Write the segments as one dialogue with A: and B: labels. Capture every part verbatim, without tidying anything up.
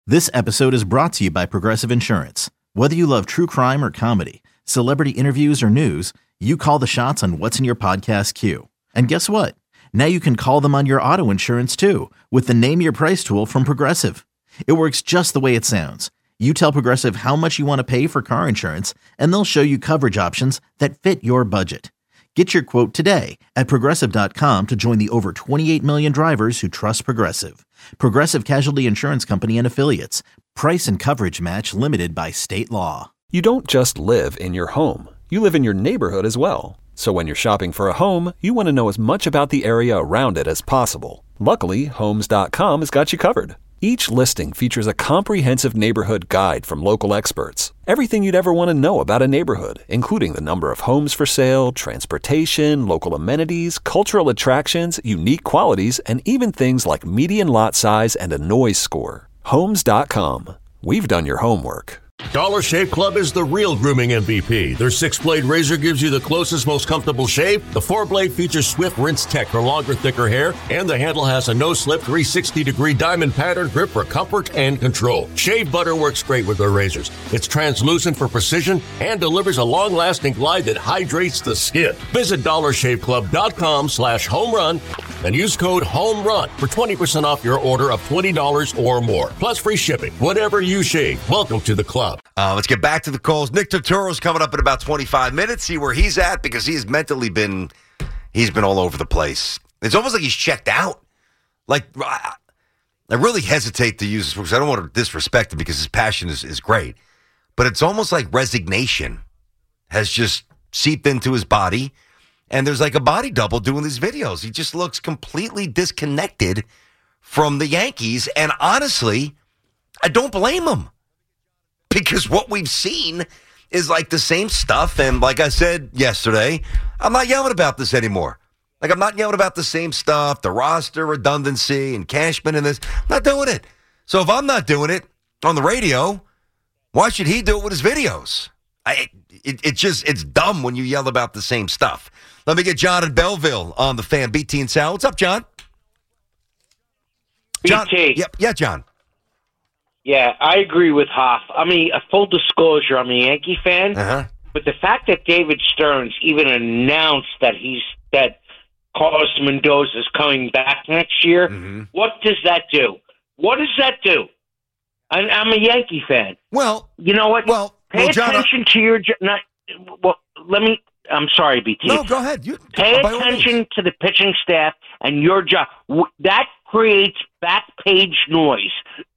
A: This episode is brought to you by Progressive Insurance. Whether you love true crime or comedy, celebrity interviews or news, you call the shots on what's in your podcast queue. And guess what? Now you can call them on your auto insurance too with the Name Your Price tool from Progressive. It works just the way it sounds. You tell Progressive how much you want to pay for car insurance, and they'll show you coverage options that fit your budget. Get your quote today at Progressive dot com to join the over twenty-eight million drivers who trust Progressive. Progressive Casualty Insurance Company and Affiliates. Price and coverage match limited by state law.
B: You don't just live in your home. You live in your neighborhood as well. So when you're shopping for a home, you want to know as much about the area around it as possible. Luckily, Homes dot com has got you covered. Each listing features a comprehensive neighborhood guide from local experts. Everything you'd ever want to know about a neighborhood, including the number of homes for sale, transportation, local amenities, cultural attractions, unique qualities, and even things like median lot size and a noise score. Homes dot com. We've done your homework.
C: Dollar Shave Club is the real grooming M V P. Their six-blade razor gives you the closest, most comfortable shave. The four-blade features Swift Rinse Tech for longer, thicker hair. And the handle has a no-slip three hundred sixty degree diamond pattern grip for comfort and control. Shave butter works great with their razors. It's translucent for precision and delivers a long-lasting glide that hydrates the skin. Visit dollar shave club dot com slash home run and use code HOMERUN for twenty percent off your order of twenty dollars or more. Plus free shipping. Whatever you shave, welcome to the club.
D: Uh, let's get back to the calls. Nick Turturro's coming up in about twenty-five minutes. See where he's at because he's mentally been, he's been all over the place. It's almost like he's checked out. Like, I, I really hesitate to use this because I don't want to disrespect him because his passion is, is great. But it's almost like resignation has just seeped into his body. And there's like a body double doing these videos. He just looks completely disconnected from the Yankees. And honestly, I don't blame him. Because what we've seen is like the same stuff. And like I said yesterday, I'm not yelling about this anymore. Like, I'm not yelling about the same stuff, the roster redundancy and Cashman and this. I'm not doing it. So if I'm not doing it on the radio, why should he do it with his videos? I, it, it just, it's dumb when you yell about the same stuff. Let me get John in Belleville on the Fan, B T and Sal. What's up, John? John,
E: B T.
D: Yep, yeah, John.
E: Yeah, I agree with Hoff. I mean, a full disclosure, I'm a Yankee fan,
D: Uh-huh.
E: but the fact that David Stearns even announced that he's that Carlos Mendoza is coming back next year,
D: Mm-hmm.
E: what does that do? What does that do? I, I'm a Yankee fan.
D: Well,
E: You know what?
D: well,
E: Pay
D: well, John,
E: attention to your. jo- Not, well, let me. I'm sorry, B T.
D: No, go ahead. You,
E: Pay
D: by all
E: attention
D: means.
E: to the pitching staff and your job. W- That creates back page noise.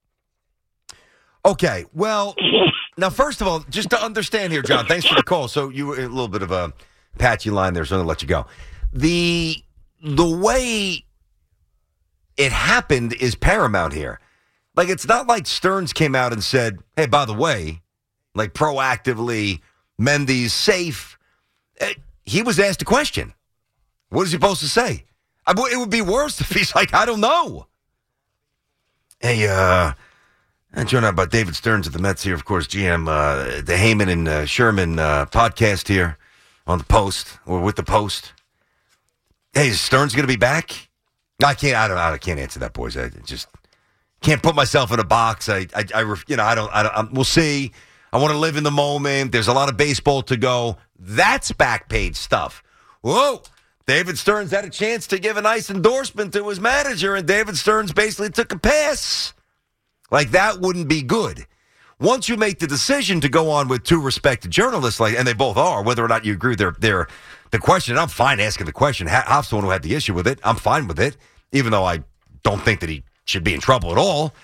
D: Okay, well, now, first of all, just to understand here, John, thanks for the call. So you were a little bit of a patchy line there, so I'm going to let you go. The the way it happened is paramount here. Like, it's not like Stearns came out and said, hey, by the way, like proactively, Mendy's safe. Eh, He was asked a question. What is he supposed to say? I, it would be worse if he's like, I don't know. Hey, uh... And joined out by David Stearns of the Mets here, of course, G M, uh, the Heyman and uh, Sherman uh, podcast here on the Post, or with the Post. Hey, is Stearns going to be back? I can't. I don't. I can't answer that, boys. I just can't put myself in a box. I, I, I you know, I don't. I don't. I'm, we'll see. I want to live in the moment. There's a lot of baseball to go. That's back page stuff. Whoa. David Stearns had a chance to give a nice endorsement to his manager, and David Stearns basically took a pass. Like, that wouldn't be good. Once you make the decision to go on with two respected journalists, like, and they both are, whether or not you agree with their, their the question, and I'm fine asking the question. Hoff's the one who had the issue with it. I'm fine with it, even though I don't think that he should be in trouble at all.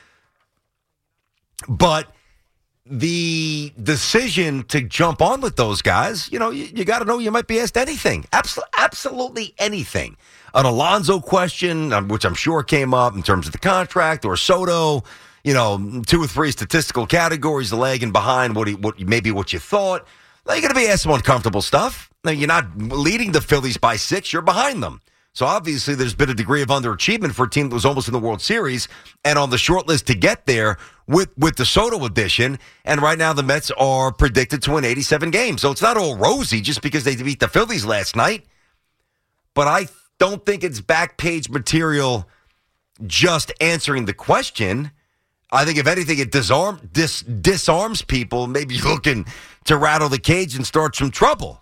D: But the decision to jump on with those guys, you know, you, you got to know you might be asked anything. Absol- absolutely anything. An Alonso question, um, which I'm sure came up in terms of the contract, or Soto, you know, two or three statistical categories, lagging behind what he, what maybe what you thought. Now, you're going to be asked some uncomfortable stuff. Now, you're not leading the Phillies by six. You're behind them. So obviously there's been a degree of underachievement for a team that was almost in the World Series and on the short list to get there with, with the Soto addition. And right now the Mets are predicted to win eighty-seven games. So it's not all rosy just because they beat the Phillies last night. But I don't think it's back page material just answering the question. I think if anything, it disarm dis, disarms people, maybe looking to rattle the cage and start some trouble.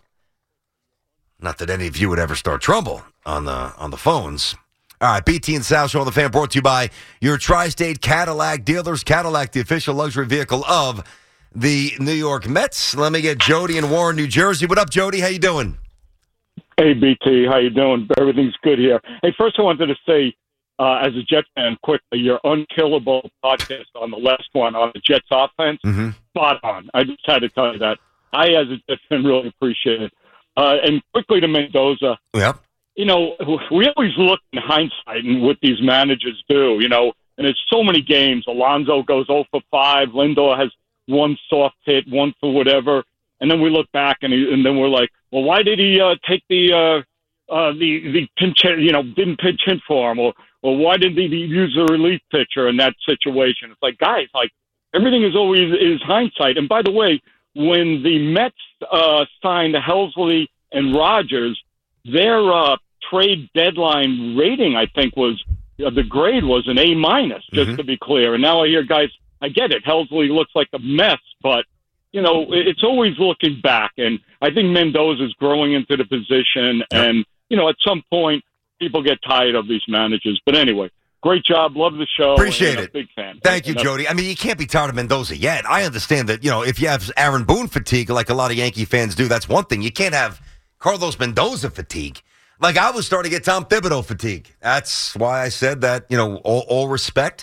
D: Not that any of you would ever start trouble on the on the phones. All right, B T and Sal Show on the Fan brought to you by your Tri-State Cadillac dealers. Cadillac, the official luxury vehicle of the New York Mets. Let me get Jody in Warren, New Jersey. What up, Jody? How you doing?
F: Hey, B T. How you doing? Everything's good here. Hey, first I wanted to say, uh, as a Jet fan, quickly, your Unkillable podcast on the last one on the Jets offense,
D: mm-hmm.
F: spot on. I just had to tell you that. I, as a Jet fan, really appreciate it. Uh, and quickly to Mendoza.
D: Yep.
F: You know, we always look in hindsight and what these managers do, you know, and it's so many games. Alonso goes oh for five. Lindor has one soft hit, one for whatever. And then we look back and, he, and then we're like, well, why did he uh, take the, uh, uh, the, the pinch, you know, didn't pinch hit for him? Or, or why didn't he use the relief pitcher in that situation? It's like, guys, like everything is always is hindsight. And by the way, when the Mets uh, signed Helsley and Rogers, their uh, trade deadline rating, I think, was uh, the grade was an A minus, just mm-hmm. to be clear. And now I hear guys, I get it. Helsley looks like a mess, but you know it's always looking back. And I think Mendoza's growing into the position. Yep. And you know, at some point, people get tired of these managers. But anyway, great job. Love the show.
D: Appreciate it.
F: Big fan.
D: Thank you, Jody. I mean, you can't be tired of Mendoza yet. I understand that. You know, if you have Aaron Boone fatigue, like a lot of Yankee fans do, that's one thing. You can't have Carlos Mendoza fatigue. Like I was starting to get Tom Thibodeau fatigue. That's why I said that, you know, all, all respect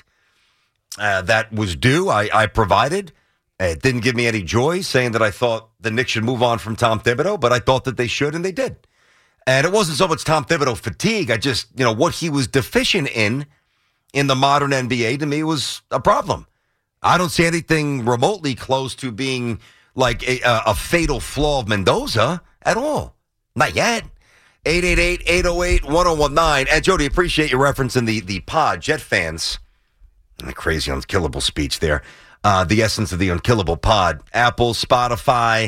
D: uh, that was due. I, I provided. It didn't give me any joy saying that I thought the Knicks should move on from Tom Thibodeau, but I thought that they should, and they did. And it wasn't so much Tom Thibodeau fatigue. I just, you know, what he was deficient in in the modern N B A to me was a problem. I don't see anything remotely close to being like a, a, a fatal flaw of Mendoza at all. Not yet. eight eight eight, eight oh eight, one oh one nine. And Jody, appreciate your reference in the, the pod. Jet fans, and the crazy unkillable speech there. Uh, the essence of the unkillable pod. Apple, Spotify,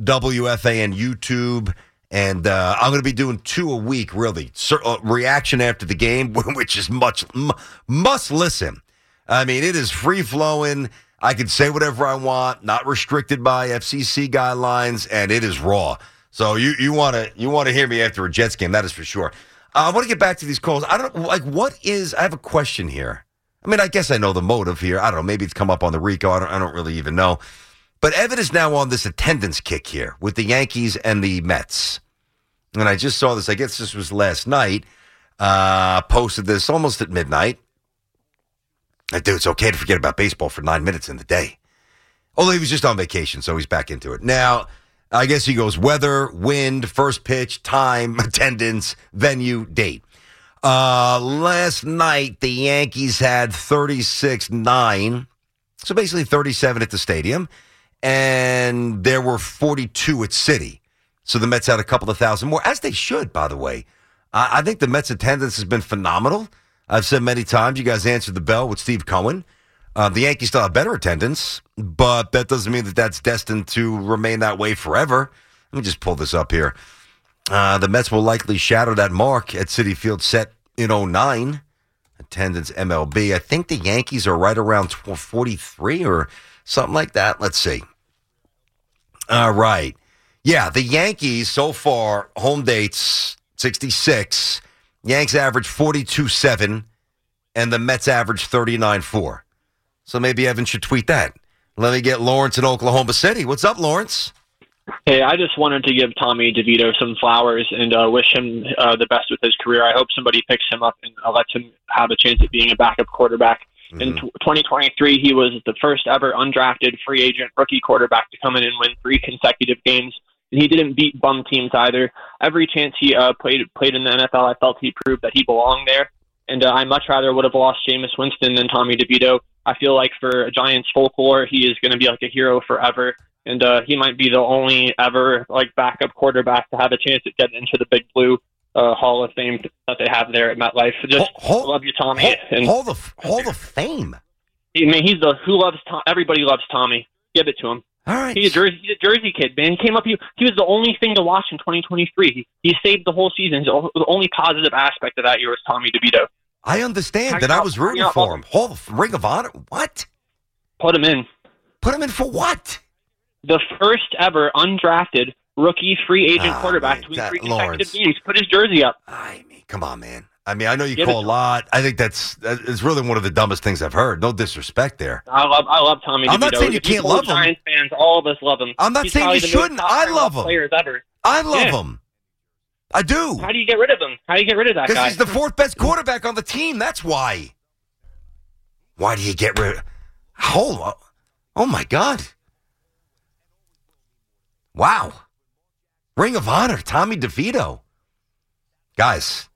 D: W F A N, YouTube. And uh, I'm going to be doing two a week, really. So, uh, reaction after the game, which is much m- must listen. I mean, it is free-flowing. I can say whatever I want, not restricted by F C C guidelines, and it is raw. So you you want to you want to hear me after a Jets game, that is for sure. Uh, I want to get back to these calls. I don't like what is. I have a question here. I mean, I guess I know the motive here. I don't know. Maybe it's come up on the Rico. I don't, I don't really even know. But Evan is now on this attendance kick here with the Yankees and the Mets. And I just saw this. I guess this was last night. Uh, posted this almost at midnight. Like, dude, it's okay to forget about baseball for nine minutes in the day. Although he was just on vacation, so he's back into it. Now, I guess he goes weather, wind, first pitch, time, attendance, venue, date. Uh, last night, the Yankees had thirty-six nine, so basically thirty-seven at the stadium, and there were forty-two at Citi. So the Mets had a couple of thousand more, as they should, by the way. Uh, I think the Mets attendance has been phenomenal. I've said many times, you guys answered the bell with Steve Cohen. Uh, the Yankees still have better attendance, but that doesn't mean that that's destined to remain that way forever. Let me just pull this up here. Uh, the Mets will likely shatter that mark at Citi Field set in oh nine. Attendance M L B. I think the Yankees are right around forty-three or something like that. Let's see. All right. Yeah, the Yankees so far, home dates, sixty-six. Yanks average forty-two seven, and the Mets average thirty-nine four. So maybe Evan should tweet that. Let me get Lawrence in Oklahoma City. What's up, Lawrence?
G: Hey, I just wanted to give Tommy DeVito some flowers and uh, wish him uh, the best with his career. I hope somebody picks him up and uh, lets him have a chance at being a backup quarterback. Mm-hmm. In t- twenty twenty-three, he was the first ever undrafted free agent rookie quarterback to come in and win three consecutive games. And he didn't beat bum teams either. Every chance he uh, played played in the N F L, I felt he proved that he belonged there. And uh, I much rather would have lost Jameis Winston than Tommy DeVito. I feel like for Giants folklore, he is going to be like a hero forever. And uh, he might be the only ever like backup quarterback to have a chance at getting into the Big Blue uh, Hall of Fame that they have there at MetLife. Just hold, love you, Tommy.
D: Hold,
G: and,
D: hold of Hall of Fame.
G: I mean, he's the who loves Tom. Everybody loves Tommy. Give it to him.
D: All right.
G: He's a Jersey, he's a Jersey kid, man. He came up. He, he was the only thing to watch in twenty twenty-three. He, he saved the whole season. The only positive aspect of that year was Tommy DeVito.
D: I understand that I was rooting for him. Hall of Ring of Honor. What?
G: Put him in.
D: Put him in for what?
G: The first ever undrafted rookie free agent
D: Oh,
G: quarterback
D: man,
G: to win
D: that-
G: three consecutive
D: Lawrence.
G: games. Put his jersey up.
D: I mean, come on, man. I mean, I know you
G: Give
D: call
G: it
D: a
G: to
D: lot. I think that's it's really one of the dumbest things I've heard. No disrespect there.
G: I love, I love Tommy DeVito.
D: I'm not saying you
G: If you
D: can't
G: follow
D: love him.
G: Giants fans, all of us love him.
D: I'm not
G: He's
D: saying
G: probably
D: you
G: the most
D: shouldn't. I
G: top
D: love him.
G: Players ever.
D: I love
G: Yeah.
D: him. I do.
G: How do you get rid of him? How do you get rid of that
D: Because
G: guy?
D: he's the fourth best quarterback on the team. That's why. Why do you get rid of... Hold on. Oh, my God. Wow. Ring of Honor, Tommy DeVito. Guys,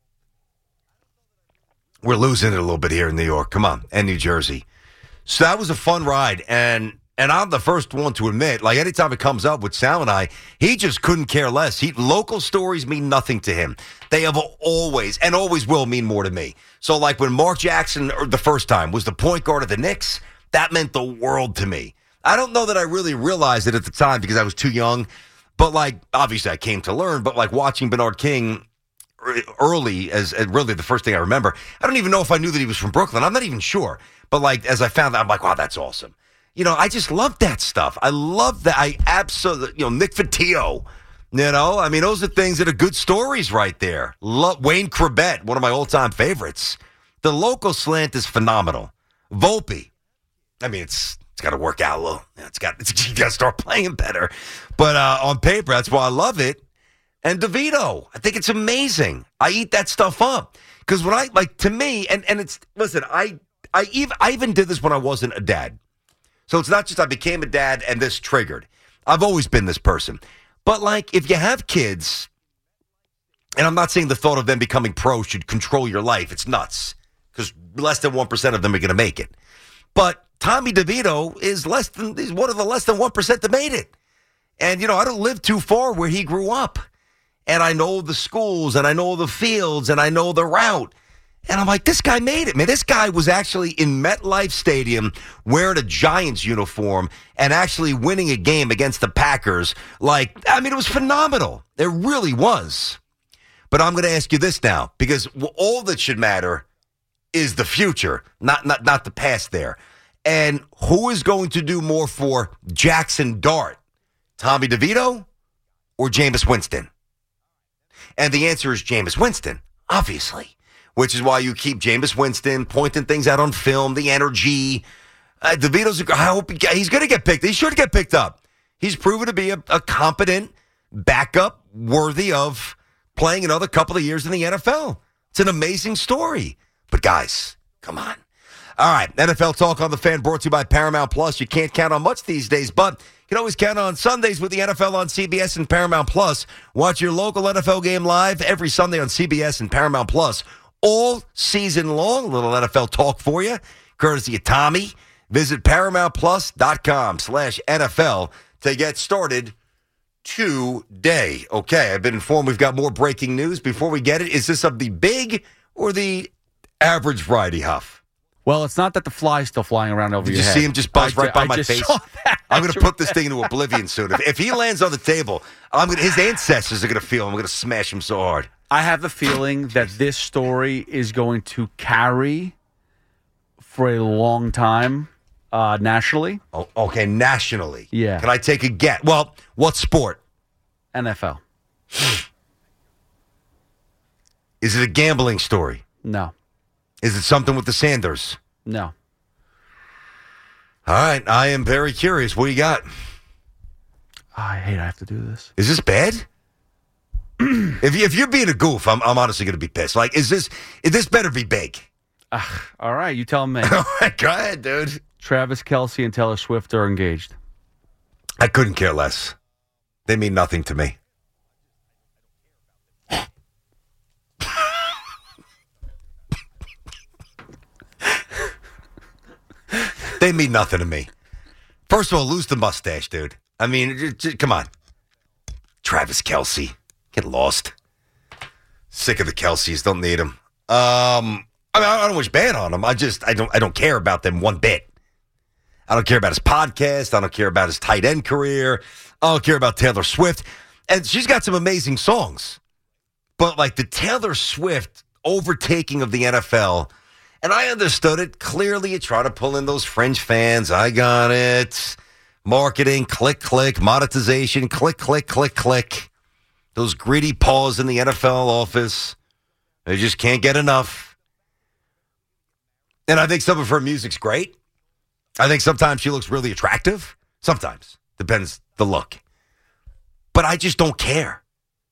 D: we're losing it a little bit here in New York. Come on, and New Jersey. So that was a fun ride, and and I'm the first one to admit, like anytime it comes up with Sal and I, he just couldn't care less. He local stories mean nothing to him. They have always and always will mean more to me. So like when Mark Jackson, or the first time, was the point guard of the Knicks, that meant the world to me. I don't know that I really realized it at the time because I was too young, but like obviously I came to learn. But like watching Bernard King early as, as really the first thing I remember. I don't even know if I knew that he was from Brooklyn. I'm not even sure. But like as I found out, I'm like, wow, that's awesome. You know, I just love that stuff. I love that. I absolutely, you know, Nick Fatio. You know, I mean, those are things that are good stories right there. Love, Wayne Corbett, one of my all-time favorites. The local slant is phenomenal. Volpe, I mean, it's it's got to work out a little. It's got it's, you got to start playing better. But uh, on paper, that's why I love it. And DeVito, I think it's amazing. I eat that stuff up because when I like to me, and and it's listen, I I even I even did this when I wasn't a dad. So it's not just I became a dad and this triggered. I've always been this person. But like if you have kids, and I'm not saying the thought of them becoming pro should control your life. It's nuts because less than one percent of them are going to make it. But Tommy DeVito is less than he's one of the less than one percent that made it. And you know I don't live too far where he grew up. And I know the schools, and I know the fields, and I know the route. And I'm like, this guy made it, man. This guy was actually in MetLife Stadium wearing a Giants uniform and actually winning a game against the Packers. Like, I mean, it was phenomenal. It really was. But I'm going to ask you this now, because all that should matter is the future, not, not, not the past there. And who is going to do more for Jackson Dart? Tommy DeVito or Jameis Winston? And the answer is Jameis Winston, obviously, which is why you keep Jameis Winston pointing things out on film, the energy. Uh, DeVito's, I hope he, he's going to get picked. He should get picked up. He's proven to be a, a competent backup worthy of playing another couple of years in the N F L. It's an amazing story. But guys, come on. All right, N F L Talk on the Fan brought to you by Paramount Plus. You can't count on much these days, but you can always count on Sundays with the N F L on C B S and Paramount Plus. Watch your local N F L game live every Sunday on C B S and Paramount Plus. All season long, a little N F L talk for you, courtesy of Tommy. Visit ParamountPlus.com slash NFL to get started today. Okay, I've been informed we've got more breaking news. Before we get it, is this of the big or the average variety, Huff?
H: Well, it's not that the fly's still flying around over
D: Did
H: your
D: you
H: head.
D: see him just buzz
H: I
D: right by
H: I
D: my
H: just
D: face?
H: saw that.
D: I'm going to put this thing into oblivion soon. If, if he lands on the table, I'm gonna, his ancestors are going to feel him. I'm going to smash him so hard.
H: I have the feeling that this story is going to carry for a long time uh, nationally.
D: Oh, okay, nationally.
H: Yeah.
D: Can I take a guess? Well, what sport?
H: N F L.
D: Is it a gambling story?
H: No.
D: Is it something with the Sanders?
H: No.
D: All right, I am very curious. What do you got?
H: I hate I have to do this.
D: Is this bad? if, you, if you're being a goof, I'm, I'm honestly going to be pissed. Like, is this, is this better be big?
H: Uh, all right, you tell me.
D: All right, go ahead, dude.
H: Travis Kelce and Taylor Swift are engaged.
D: I couldn't care less. They mean nothing to me. They mean nothing to me. First of all, lose the mustache, dude. I mean, j- j- come on. Travis Kelce. Get lost. Sick of the Kelces. Don't need them. Um, I mean, I don't wish bad on them. I just, I don't, I don't care about them one bit. I don't care about his podcast. I don't care about his tight end career. I don't care about Taylor Swift. And she's got some amazing songs. But like the Taylor Swift overtaking of the N F L And I understood it. Clearly, you try to pull in those fringe fans. I got it. Marketing, click, click. Monetization, click, click, click, click. Those greedy paws in the N F L office. They just can't get enough. And I think some of her music's great. I think sometimes she looks really attractive. Sometimes. Depends the look. But I just don't care.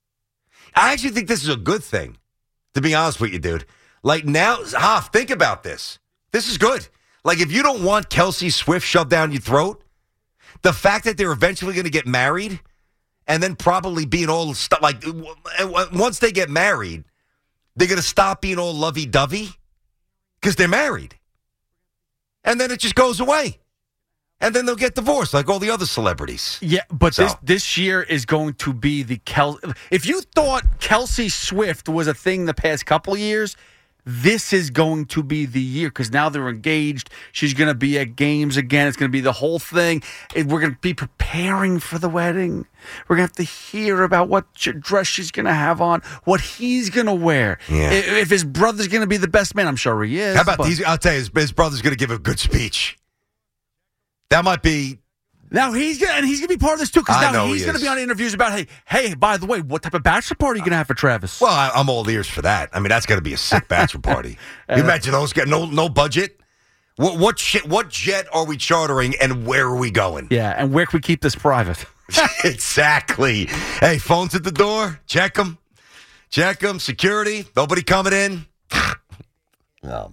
D: I actually think this is a good thing, to be honest with you, dude. Like now, Hoff, think about this. This is good. Like if you don't want Kelsey Swift shoved down your throat, the fact that they're eventually going to get married and then probably being all stuff like once they get married, they're going to stop being all lovey-dovey because they're married. And then it just goes away. And then they'll get divorced like all the other celebrities.
H: Yeah, but
D: so.
H: this this year is going to be the Kel. If you thought Kelsey Swift was a thing the past couple of years, this is going to be the year because now they're engaged. She's going to be at games again. It's going to be the whole thing. We're going to be preparing for the wedding. We're going to have to hear about what dress she's going to have on, what he's going to wear.
D: Yeah.
H: If his brother's going to be the best man, I'm sure he is.
D: How about
H: but-
D: these? I'll tell you, his, his brother's going to give a good speech. That might be.
H: Now he's gonna, and he's gonna be part of this too because
D: I
H: now
D: know
H: he's
D: he
H: gonna
D: is.
H: be on interviews about hey, hey, by the way, what type of bachelor party are you gonna have for Travis?
D: Well, I, I'm all ears for that. I mean, that's going to be a sick bachelor party. You imagine those guys, no, no budget. What, what shit? What jet are we chartering, and where are we going?
H: Yeah, and where can we keep this private?
D: Exactly. Hey, phones at the door. Check them. Check them. Security. Nobody coming in. Oh man.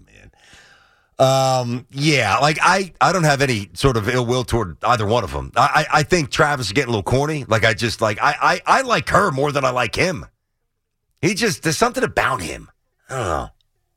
D: Um. Yeah. Like I. I don't have any sort of ill will toward either one of them. I. I, I think Travis is getting a little corny. Like I just like I, I. I like her more than I like him. He just there's something about him. I don't know.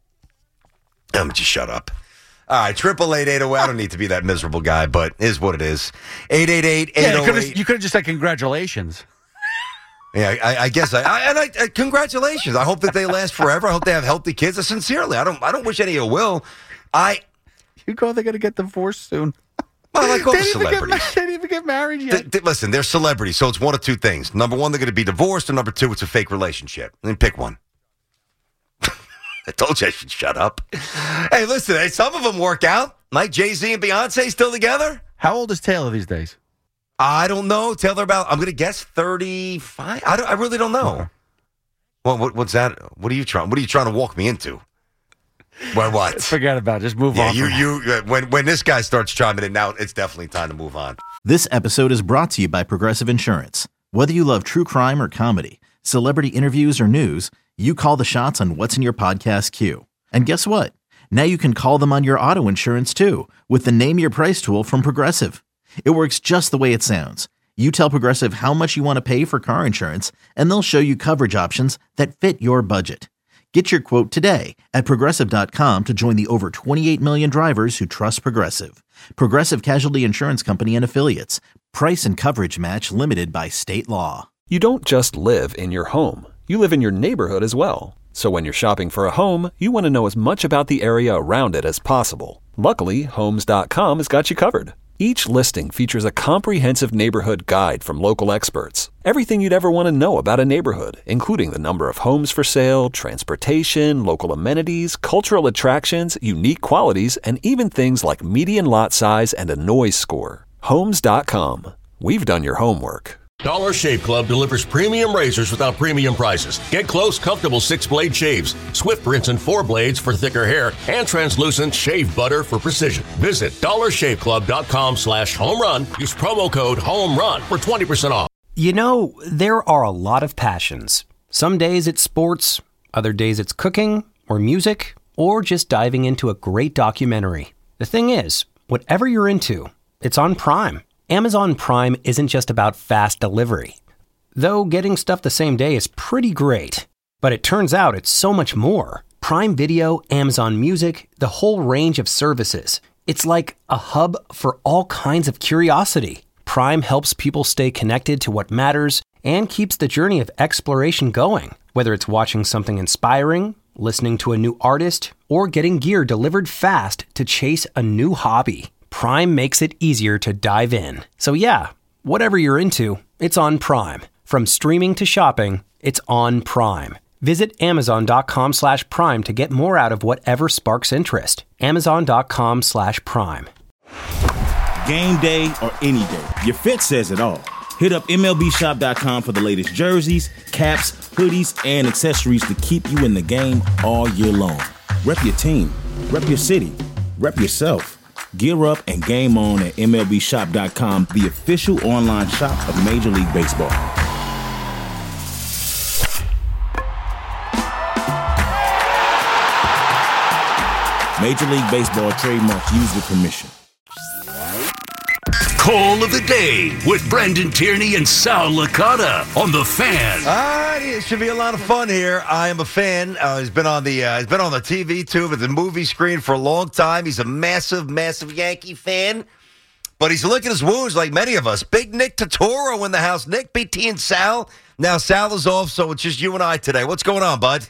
D: Um. Just shut up. All right, triple eight eight oh. I don't need to be that miserable guy, but it is what it is. Eight eight eight eight oh eight.
H: You could have just said congratulations.
D: Yeah, I, I guess I, I and I, I congratulations. I hope that they last forever. I hope they have healthy kids. Sincerely, I don't I don't wish any ill will. I
H: You go, they're gonna get divorced soon.
D: Well, like all
H: they
D: the
H: didn't even get
D: celebrities.
H: ma- They didn't even get married yet.
D: Th- th- listen, they're celebrities, so it's one of two things. Number one, they're going to be divorced, and number two, it's a fake relationship. And then pick one. I told you I should shut up. Hey, listen, hey, some of them work out. Like Jay-Z and Beyonce still together.
H: How old is Taylor these days?
D: I don't know. Taylor about, I'm going to guess thirty-five. I, don't, I really don't know. Well, what, what's that? What are you trying? What are you trying to walk me into? What? What?
H: Forget about it. Just move
D: Yeah,
H: on.
D: you,
H: from
D: you. Uh, when when this guy starts chiming in now, it's definitely time to move on.
A: This episode is brought to you by Progressive Insurance. Whether you love true crime or comedy, celebrity interviews or news, you call the shots on what's in your podcast queue. And guess what? Now you can call them on your auto insurance too with the Name Your Price tool from Progressive. It works just the way it sounds. You tell Progressive how much you want to pay for car insurance, and they'll show you coverage options that fit your budget. Get your quote today at Progressive dot com to join the over twenty-eight million drivers who trust Progressive. Progressive Casualty Insurance Company and Affiliates. Price and coverage match limited by state law.
B: You don't just live in your home. You live in your neighborhood as well. So when you're shopping for a home, you want to know as much about the area around it as possible. Luckily, Homes dot com has got you covered. Each listing features a comprehensive neighborhood guide from local experts. Everything you'd ever want to know about a neighborhood, including the number of homes for sale, transportation, local amenities, cultural attractions, unique qualities, and even things like median lot size and a noise score. Homes dot com. We've done your homework.
C: Dollar Shave Club delivers premium razors without premium prices. Get close, comfortable six-blade shaves, swift rinse and four blades for thicker hair, and translucent shave butter for precision. Visit dollar shave club dot com slash home run. Use promo code HOMERUN for twenty percent off.
I: You know, there are a lot of passions. Some days it's sports, other days it's cooking, or music, or just diving into a great documentary. The thing is, whatever you're into, it's on Prime. Amazon Prime isn't just about fast delivery. Though getting stuff the same day is pretty great. But it turns out it's so much more. Prime Video, Amazon Music, the whole range of services. It's like a hub for all kinds of curiosity. Prime helps people stay connected to what matters and keeps the journey of exploration going. Whether it's watching something inspiring, listening to a new artist, or getting gear delivered fast to chase a new hobby. Prime makes it easier to dive in. So yeah, whatever you're into, it's on Prime. From streaming to shopping, it's on Prime. Visit amazon.com slash prime to get more out of whatever sparks interest. Amazon.com slash prime.
J: Game day or any day, your fit says it all. Hit up M L B shop dot com for the latest jerseys, caps, hoodies, and accessories to keep you in the game all year long. Rep your team, rep your city, rep yourself. Gear up and game on at M L B shop dot com, the official online shop of Major League Baseball. Major League Baseball trademarks used with permission.
K: Call of the day with Brendan Tierney and Sal Licata on the Fan.
D: All right, it should be a lot of fun here. I am a fan. Uh, he's been on the uh, he's been on the T V too, but the movie screen for a long time. He's a massive, massive Yankee fan, but he's licking his wounds like many of us. Big Nick Totoro in the house. Nick, B T, and Sal. Now Sal is off, so it's just you and I today. What's going on, bud?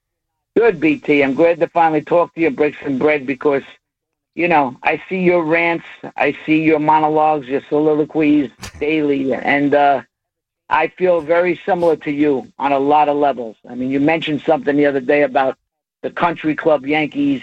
E: Good, B T. I'm glad to finally talk to you, break some bread, because, you know, I see your rants, I see your monologues, your soliloquies daily, and uh, I feel very similar to you on a lot of levels. I mean, you mentioned something the other day about the country club Yankees,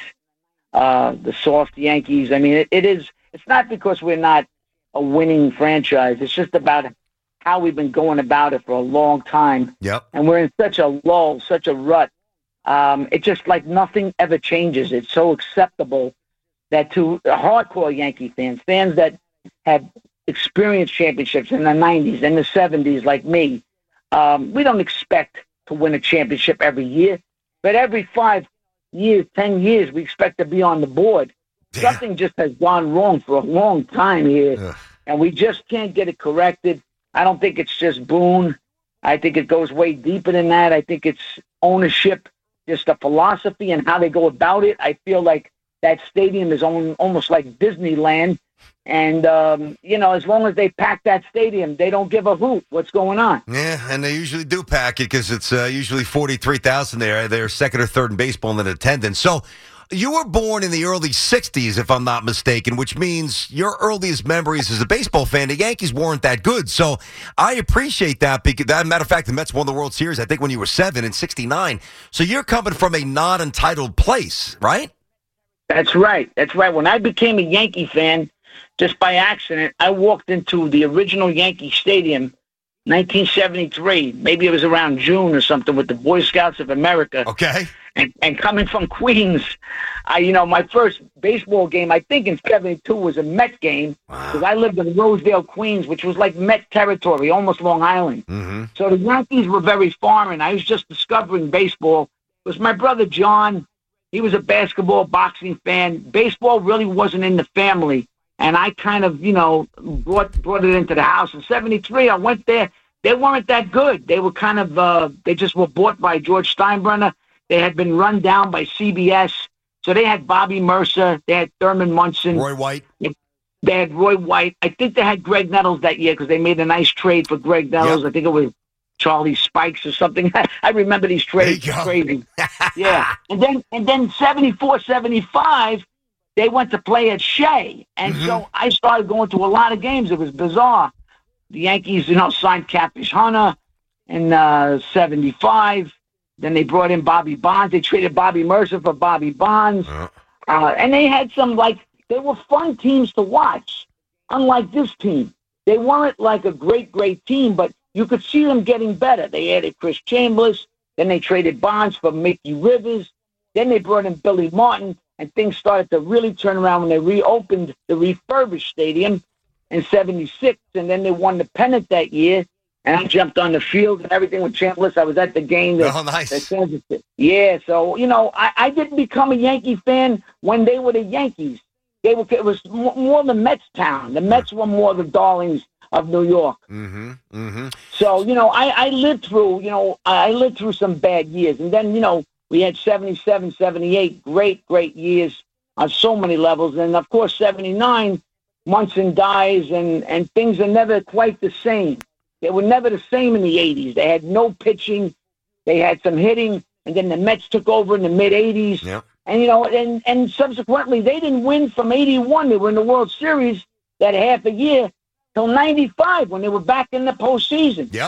E: uh, the soft Yankees. I mean, it, it is, it's not because we're not a winning franchise. It's just about how we've been going about it for a long time.
D: Yep.
E: And we're in such a lull, such a rut. Um, it's just like nothing ever changes. It's so acceptable that to hardcore Yankee fans, fans that have experienced championships in the nineties and the seventies like me, um, we don't expect to win a championship every year. But every five years, ten years, we expect to be on the board. Yeah. Something just has gone wrong for a long time here, Ugh. and we just can't get it corrected. I don't think it's just Boone. I think it goes way deeper than that. I think it's ownership, just a philosophy and how they go about it. I feel like that stadium is on, almost like Disneyland. And, um, you know, as long as they pack that stadium, they don't give a hoot what's going on.
D: Yeah, and they usually do pack it because it's uh, usually forty-three thousand there. They're second or third in baseball in attendance. So you were born in the early sixties, if I'm not mistaken, which means your earliest memories as a baseball fan, the Yankees weren't that good. So I appreciate that. Because, as a matter of fact, the Mets won the World Series, I think, when you were seven in sixty-nine. So you're coming from a non-entitled place, right?
E: That's right. That's right. When I became a Yankee fan, just by accident, I walked into the original Yankee Stadium, nineteen seventy-three. Maybe it was around June or something, with the Boy Scouts of America.
D: Okay.
E: And, and coming from Queens, I, you know, my first baseball game, I think in seventy-two, was a Met game, because wow. I lived in Rosedale, Queens, which was like Met territory, almost Long Island.
D: Mm-hmm.
E: So the Yankees were very foreign. I was just discovering baseball. It was my brother John. He was a basketball, boxing fan. Baseball really wasn't in the family. And I kind of, you know, brought brought it into the house. In seventy-three, I went there. They weren't that good. They were kind of, uh, they just were bought by George Steinbrenner. They had been run down by C B S. So they had Bobby Mercer. They had Thurman Munson.
D: Roy White.
E: They had Roy White. I think they had Greg Nettles that year because they made a nice trade for Greg Nettles. Yep. I think it was Charlie Spikes or something. I remember these trades. Crazy. Yeah. And then, and then seventy-four, seventy-five, they went to play at Shea. And mm-hmm. so I started going to a lot of games. It was bizarre. The Yankees, you know, signed Catfish Hunter in uh, seventy-five. Then they brought in Bobby Bonds. They traded Bobby Mercer for Bobby Bonds. Uh, and they had some, like, they were fun teams to watch, unlike this team. They weren't like a great, great team, but you could see them getting better. They added Chris Chambers. Then they traded Bonds for Mickey Rivers. Then they brought in Billy Martin, and things started to really turn around when they reopened the refurbished stadium in seventy-six, and then they won the pennant that year. And I jumped on the field and everything with Chambliss. I was at the game. That,
D: oh, nice.
E: That yeah, so, you know, I, I didn't become a Yankee fan when they were the Yankees. They were, it was more the Mets town. The Mets were more the darlings of New York.
D: Mm-hmm, mm-hmm.
E: So, you know, I, I lived through, you know, I lived through some bad years. And then, you know, we had seventy-seven, seventy-eight, great, great years on so many levels. And, of course, seventy-nine, Munson dies, and, and things are never quite the same. They were never the same in the eighties. They had no pitching. They had some hitting, and then the Mets took over in the mid-eighties.
D: Yep.
E: And, you know, and, and subsequently, they didn't win from eighty-one. They were in the World Series that half a year till ninety-five when they were back in the postseason.
D: Yep.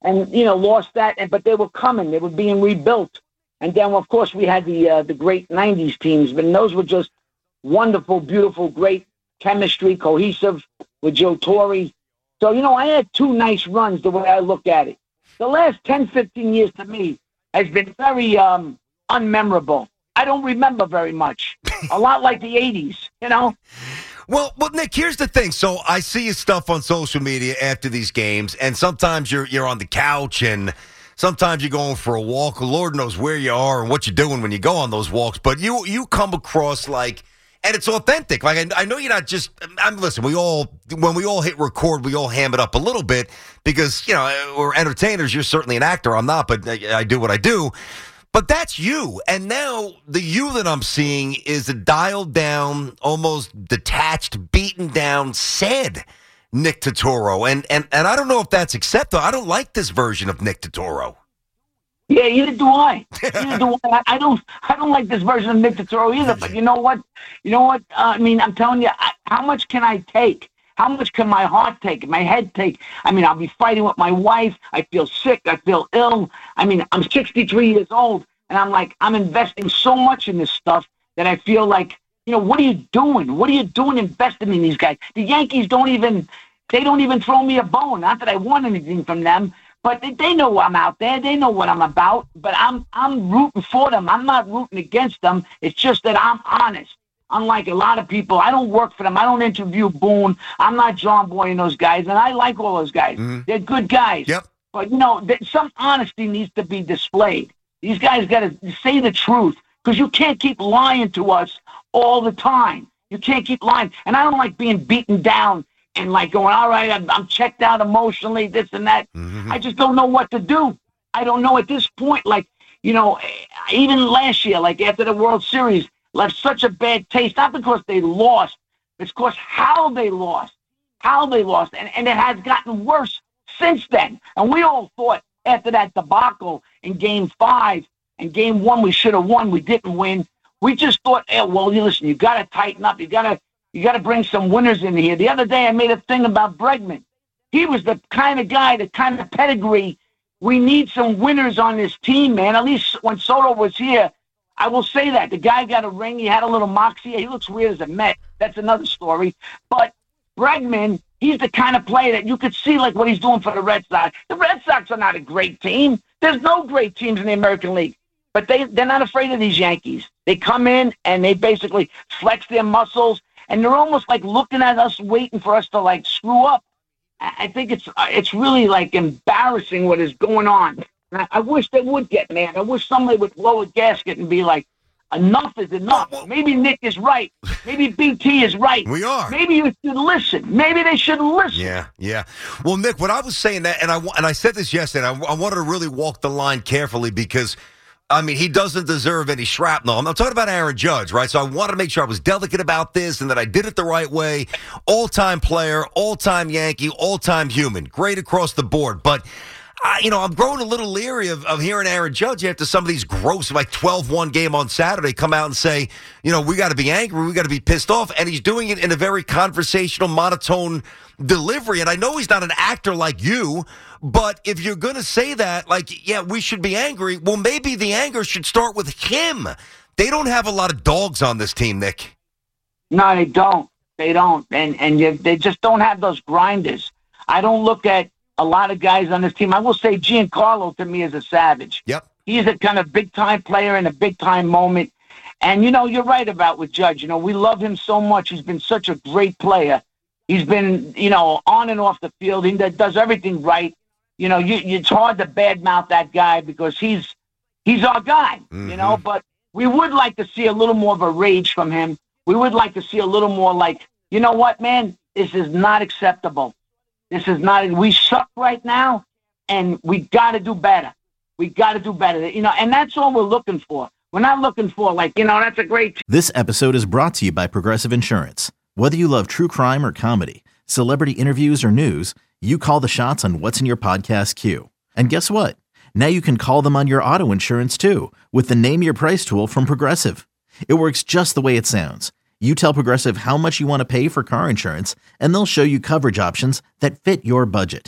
E: and you know lost that. And but they were coming; they were being rebuilt. And then, of course, we had the uh, the great nineties teams, but those were just wonderful, beautiful, great chemistry, cohesive with Joe Torre. So, you know, I had two nice runs the way I look at it. The last ten, fifteen years to me has been very um, unmemorable. I don't remember very much. A lot like the eighties, you know?
D: Well, well, Nick, here's the thing. So I see your stuff on social media after these games, and sometimes you're you're on the couch, and sometimes you're going for a walk. Lord knows where you are and what you're doing when you go on those walks. But you you come across like, and it's authentic. Like I, I know you're not just. I'm listen. We all when we all hit record, we all ham it up a little bit because you know we're entertainers. You're certainly an actor. I'm not, but I, I do what I do. But that's you. And now the you that I'm seeing is a dialed down, almost detached, beaten down, sad Nick Turturro. And, and and I don't know if that's acceptable. I don't like this version of Nick Turturro.
E: Yeah, either do I. Either do I. I don't I don't like this version of Nick Turturro either. But you know what? You know what? Uh, I mean, I'm telling you, I, how much can I take? How much can my heart take? My head take? I mean, I'll be fighting with my wife. I feel sick. I feel ill. I mean, I'm sixty-three years old, and I'm like, I'm investing so much in this stuff that I feel like, you know, what are you doing? What are you doing investing in these guys? The Yankees don't even, they don't even throw me a bone. Not that I want anything from them, but they, they know I'm out there. They know what I'm about, but I'm I'm rooting for them. I'm not rooting against them. It's just that I'm honest. Unlike a lot of people, I don't work for them. I don't interview Boone. I'm not John Boy and those guys, and I like all those guys. Mm-hmm. They're good guys.
D: Yep.
E: But, you know, th- some honesty needs to be displayed. These guys got to say the truth because you can't keep lying to us all the time. You can't keep lying. And I don't like being beaten down and like going, all right, I'm, I'm checked out emotionally, this and that. Mm-hmm. I just don't know what to do. I don't know at this point, like, you know, even last year, like after the World Series, left such a bad taste, not because they lost, it's because how they lost, how they lost. And, and it has gotten worse since then. And we all thought after that debacle in game five and game one, we should have won. We didn't win. We just thought, hey, well, you listen, you got to tighten up. You got to you got to bring some winners in here. The other day I made a thing about Bregman. He was the kind of guy, the kind of pedigree. We need some winners on this team, man. At least when Soto was here, I will say that. The guy got a ring. He had a little moxie. He looks weird as a Met. That's another story. But Bregman, he's the kind of player that you could see like what he's doing for the Red Sox. The Red Sox are not a great team. There's no great teams in the American League. But they, they're not afraid of these Yankees. They come in and they basically flex their muscles, and they're almost like looking at us, waiting for us to like screw up. I think it's it's really like embarrassing what is going on. I wish they would get mad. I wish somebody would blow a gasket and be like, enough is enough. Well, well, Maybe Nick is right. Maybe B T is right.
D: We are.
E: Maybe you should listen. Maybe they should listen.
D: Yeah, yeah. Well, Nick, what I was saying, that, and I, and I said this yesterday, I, I wanted to really walk the line carefully because, I mean, he doesn't deserve any shrapnel. I'm, I'm talking about Aaron Judge, right? So I wanted to make sure I was delicate about this and that I did it the right way. All-time player, all-time Yankee, all-time human. Great across the board. But I, you know, I'm growing a little leery of, of hearing Aaron Judge after some of these gross, like twelve one game on Saturday, come out and say, you know, we got to be angry, we got to be pissed off. And he's doing it in a very conversational, monotone delivery. And I know he's not an actor like you, but if you're going to say that, like, yeah, we should be angry, well, maybe the anger should start with him. They don't have a lot of dogs on this team, Nick.
E: No, they don't. They don't. And, and you, they just don't have those grinders. I don't look at a lot of guys on this team. I will say Giancarlo to me is a savage.
D: Yep.
E: He's a kind of big-time player in a big-time moment. And, you know, you're right about with Judge. You know, we love him so much. He's been such a great player. He's been, you know, on and off the field. He does everything right. You know, you, it's hard to badmouth that guy because he's he's our guy, mm-hmm. you know. But we would like to see a little more of a rage from him. We would like to see a little more like, you know what, man, this is not acceptable. This is not, we suck right now, and we got to do better. We got to do better. You know, and that's all we're looking for. We're not looking for, like, you know, that's a great team.
A: This episode is brought to you by Progressive Insurance. Whether you love true crime or comedy, celebrity interviews or news, you call the shots on what's in your podcast queue. And guess what? Now you can call them on your auto insurance, too, with the Name Your Price tool from Progressive. It works just the way it sounds. You tell Progressive how much you want to pay for car insurance, and they'll show you coverage options that fit your budget.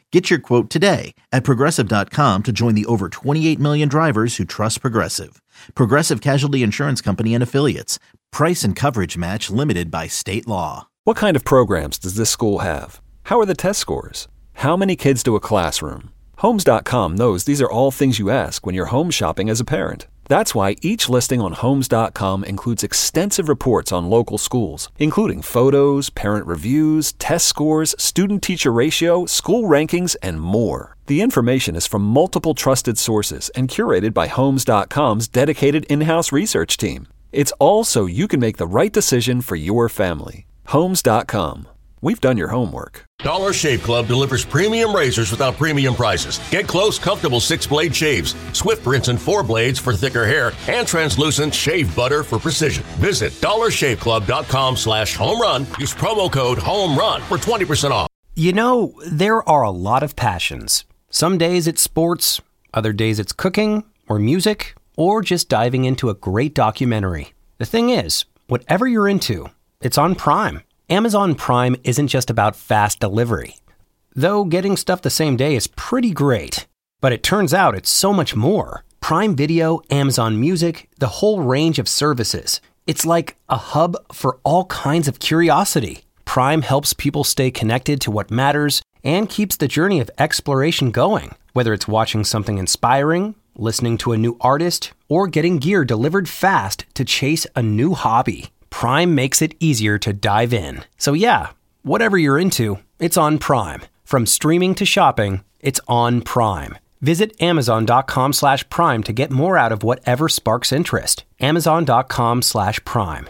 A: Get your quote today at Progressive dot com to join the over twenty-eight million drivers who trust Progressive. Progressive Casualty Insurance Company and Affiliates. Price and coverage match limited by state law.
B: What kind of programs does this school have? How are the test scores? How many kids do a classroom? Homes dot com knows these are all things you ask when you're home shopping as a parent. That's why each listing on Homes dot com includes extensive reports on local schools, including photos, parent reviews, test scores, student-teacher ratio, school rankings, and more. The information is from multiple trusted sources and curated by Homes dot com's dedicated in-house research team. It's all so you can make the right decision for your family. Homes dot com. We've done your homework.
C: Dollar Shave Club delivers premium razors without premium prices. Get close, comfortable six-blade shaves, Swift rinse and four blades for thicker hair, and translucent shave butter for precision. Visit dollar shave club dot com slash home run. Use promo code HOMERUN for twenty percent off.
I: You know, there are a lot of passions. Some days it's sports, other days it's cooking or music, or just diving into a great documentary. The thing is, whatever you're into, it's on Prime. Amazon Prime isn't just about fast delivery. Though getting stuff the same day is pretty great. But it turns out it's so much more. Prime Video, Amazon Music, the whole range of services. It's like a hub for all kinds of curiosity. Prime helps people stay connected to what matters and keeps the journey of exploration going. Whether it's watching something inspiring, listening to a new artist, or getting gear delivered fast to chase a new hobby. Prime makes it easier to dive in. So yeah, whatever you're into, it's on Prime. From streaming to shopping, it's on Prime. Visit amazon dot com slash prime to get more out of whatever sparks interest. amazon dot com slash prime.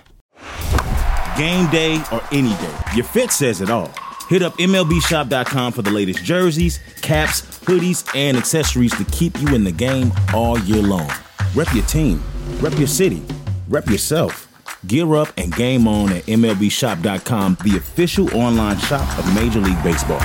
J: Game day or any day, your fit says it all. Hit up M L B shop dot com for the latest jerseys, caps, hoodies, and accessories to keep you in the game all year long. Rep your team, rep your city, rep yourself. Gear up and game on at M L B shop dot com, the official online shop of Major League Baseball.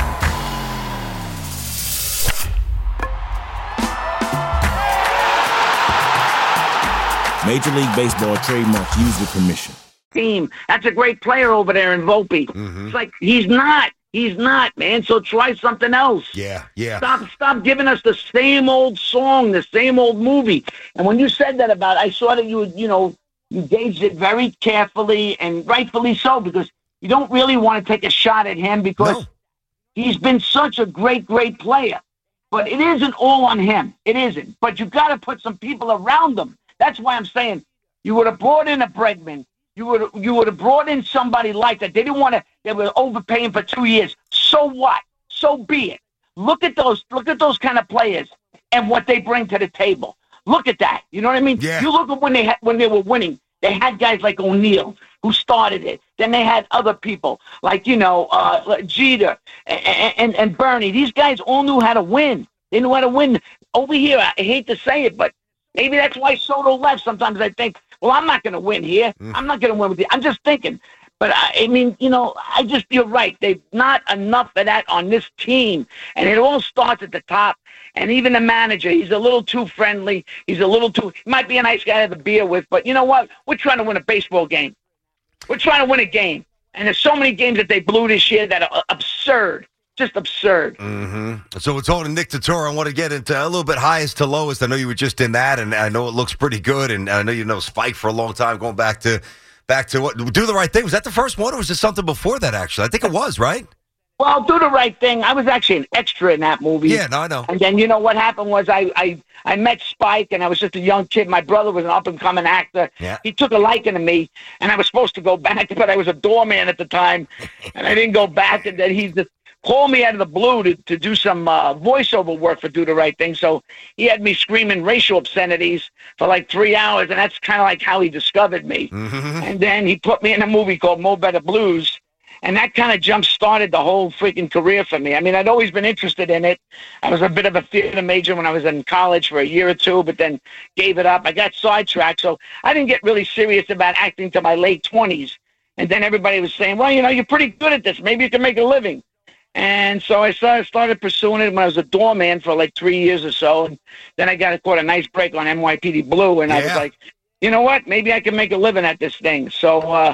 J: Major League Baseball trademark used with permission.
E: Team. That's a great player over there in Volpe.
D: Mm-hmm.
E: It's like, he's not. He's not, man. So try something else.
D: Yeah, yeah.
E: Stop, stop giving us the same old song, the same old movie. And when you said that about, I saw that you, you know, you gauged it very carefully and rightfully so, because you don't really want to take a shot at him because
D: No.
E: he's been such a great, great player. But it isn't all on him. It isn't. But you got to put some people around him. That's why I'm saying you would have brought in a Bregman. You would you would have brought in somebody like that. They didn't want to. They were overpaying for two years. So what? So be it. Look at those. Look at those kind of players and what they bring to the table. Look at that. You know what I mean?
D: Yeah.
E: You look at when they had, when they were winning. They had guys like O'Neill who started it. Then they had other people like, you know, uh, Jeter and, and, and Bernie. These guys all knew how to win. They knew how to win. Over here, I hate to say it, but maybe that's why Soto left. Sometimes I think, well, I'm not going to win here.
D: Mm.
E: I'm not going to win with you. I'm just thinking. But, I, I mean, you know, I just, you're right. They've not enough of that on this team. And it all starts at the top. And even the manager, he's a little too friendly. He's a little too, he might be a nice guy to have a beer with. But you know what? We're trying to win a baseball game. We're trying to win a game. And there's so many games that they blew this year that are absurd. Just absurd.
D: Mm-hmm. So we're talking to Nick Totoro. I want to get into a little bit highest to lowest. I know you were just in that, and I know it looks pretty good. And I know you know Spike for a long time, going back to back to what Do the Right Thing. Was that the first one, or was it something before that? Actually, I think it was, right?
E: Well, Do the Right Thing. I was actually an extra in that movie.
D: Yeah, no, I know.
E: And then you know what happened was I I, I met Spike, and I was just a young kid. My brother was an up and coming actor.
D: Yeah.
E: He took a liking to me, and I was supposed to go back, but I was a doorman at the time, and I didn't go back. And then he just called me out of the blue to, to do some uh, voiceover work for Do the Right Thing. So he had me screaming racial obscenities for like three hours, and that's kind of like how he discovered me.
D: Mm-hmm.
E: And then he put me in a movie called Mo Better Blues, and that kind of jump-started the whole freaking career for me. I mean, I'd always been interested in it. I was a bit of a theater major when I was in college for a year or two, but then gave it up. I got sidetracked, so I didn't get really serious about acting till my late twenties. And then everybody was saying, well, you know, you're pretty good at this. Maybe you can make a living. And so I started, started pursuing it when I was a doorman for like three years or so. And then I got caught a nice break on N Y P D Blue, and
D: Yeah.
E: I was like, you know what? Maybe I can make a living at this thing. So, uh,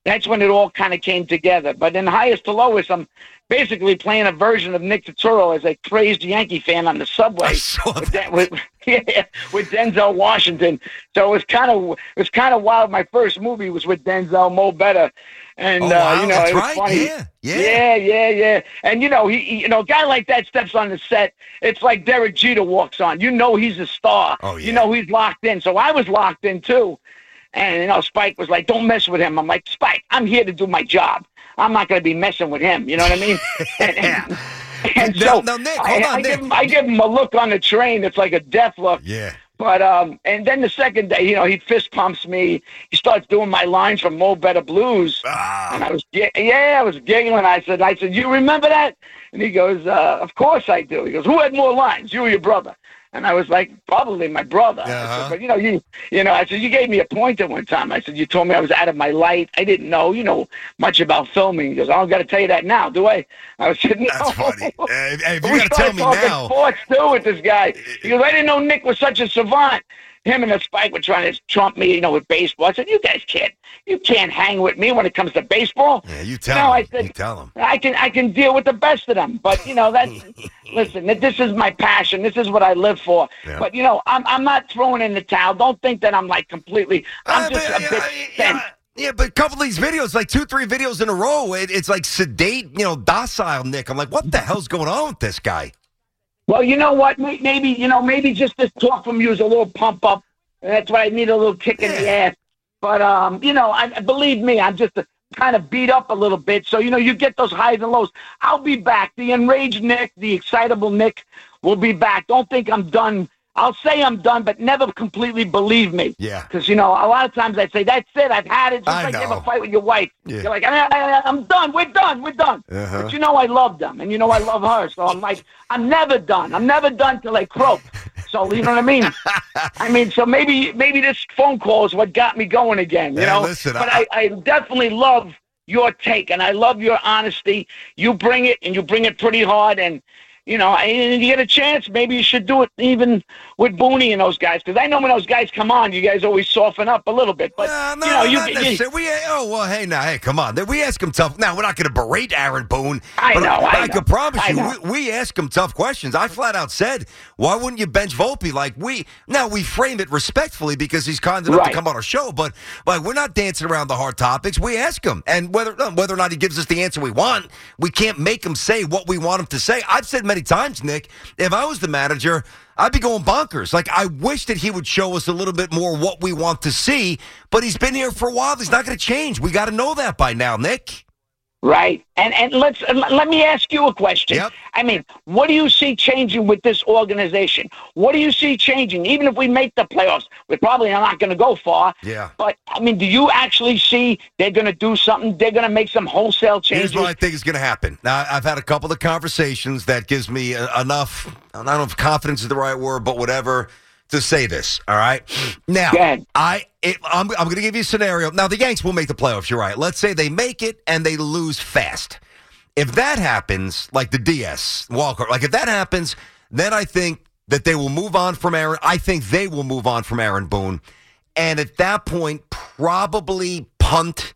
E: that's when it all kind of came together. But in highest to lowest, I'm basically playing a version of Nick Turturro as a crazed Yankee fan on the subway with, Den- with, yeah, with Denzel Washington. So it was kind of it was kind of wild. My first movie was with Denzel, Mo Better, and
D: oh, wow,
E: uh, you know
D: that's
E: it was
D: right.
E: funny.
D: Yeah, yeah,
E: yeah, yeah, yeah. And you know he, he, you know, a guy like that steps on the set. It's like Derek Jeter walks on. You know he's a star.
D: Oh, yeah.
E: You know he's locked in. So I was locked in too. And, you know, Spike was like, don't mess with him. I'm like, Spike, I'm here to do my job. I'm not going to be messing with him. You know what I mean? And, and, and so
D: now, now, Nick, hold
E: I,
D: on,
E: I,
D: Nick.
E: give him, I give him a look on the train. It's like a death look.
D: Yeah.
E: But, um, and then the second day, you know, he fist pumps me. He starts doing my lines from Mo Better Blues.
D: Ah.
E: And I was, yeah, I was giggling. I said, I said, you remember that? And he goes, uh, of course I do. He goes, who had more lines, you or your brother? And I was like, probably my brother.
D: Uh-huh.
E: I said, but, you know, you you know, I said, you gave me a pointer one time. I said, you told me I was out of my light. I didn't know, you know, much about filming. He goes, I don't got to tell you that now, do I? I said, no.
D: That's funny. Uh, if you
E: we
D: got to tell
E: started
D: me
E: talking
D: now.
E: sports, too, with this guy. He goes, I didn't know Nick was such a savant. Him and the Spike were trying to trump me, you know, with baseball. I said, you guys can't, you can't hang with me when it comes to baseball.
D: Yeah, you tell
E: you know,
D: him.
E: I said,
D: you tell him.
E: I can, I can deal with the best of them. But, you know, that's, listen, this is my passion. This is what I live for.
D: Yeah.
E: But, you know, I'm, I'm not throwing in the towel. Don't think that I'm like completely, I'm
D: Uh,
E: just
D: but,
E: a
D: yeah,
E: bit
D: yeah,
E: bent.
D: Yeah, but a couple of these videos, like two, three videos in a row, it, it's like sedate, you know, docile Nick. I'm like, what the hell's going on with this guy?
E: Well, you know what? May- Maybe, you know, maybe just this talk from you is a little pump up. And that's why I need a little kick in the ass. But, um, you know, I believe me, I'm just a, kind of beat up a little bit. So, you know, you get those highs and lows. I'll be back. The enraged Nick, the excitable Nick will be back. Don't think I'm done. I'll say I'm done, but never completely believe me.
D: Yeah.
E: Because, you know, a lot of times I say, that's it. I've had it. Just
D: I
E: like you have
D: know.
E: a fight with your wife.
D: Yeah.
E: You're like, I, I, I'm done. We're done. We're done.
D: Uh-huh.
E: But you know I love them. And you know I love her. So I'm like, I'm never done. I'm never done till I croak. So, you know what I mean? I mean, so maybe maybe this phone call is what got me going again, you
D: Yeah,
E: know?
D: listen,
E: but
D: I-
E: I, I definitely love your take, and I love your honesty. You bring it, and you bring it pretty hard, and, you know, and you get a chance, maybe you should do it even with Booney and those guys, because I know when those guys come on, you guys always soften up a little bit. But,
D: Uh, no,
E: you know, you,
D: not
E: you,
D: necessarily. We, oh, well, hey, now, hey, come on. We ask him tough. Now, we're not going to berate Aaron Boone.
E: I
D: but,
E: know,
D: but
E: I
D: I,
E: know,
D: can promise
E: I
D: you,
E: know.
D: we, we ask him tough questions. I flat out said, why wouldn't you bench Volpe? Like, we, now we frame it respectfully because he's kind enough
E: Right.
D: to come on our show, but like, we're not dancing around the hard topics. We ask him. And whether, whether or not he gives us the answer we want, we can't make him say what we want him to say. I've said many times, Nick, if I was the manager, I'd be going bonkers. Like, I wish that he would show us a little bit more what we want to see, but he's been here for a while. He's not going to change. We got to know that by now, Nick.
E: Right. And and let's and let me ask you a question.
D: Yep.
E: I mean, what do you see changing with this organization? What do you see changing? Even if we make the playoffs, we're probably not going to go far.
D: Yeah.
E: But, I mean, do you actually see they're going to do something? They're going to make some wholesale changes?
D: Here's what I think is going to happen. Now, I've had a couple of conversations that gives me uh, enough, I don't know if confidence is the right word, but whatever, to say this, all right? Now,
E: Go ahead.
D: I, it, I'm, I'm going to give you a scenario. Now, the Yanks will make the playoffs, you're right. Let's say they make it and they lose fast. If that happens, like the D S, Walker, like if that happens, then I think that they will move on from Aaron. I think they will move on from Aaron Boone. And at that point, probably punt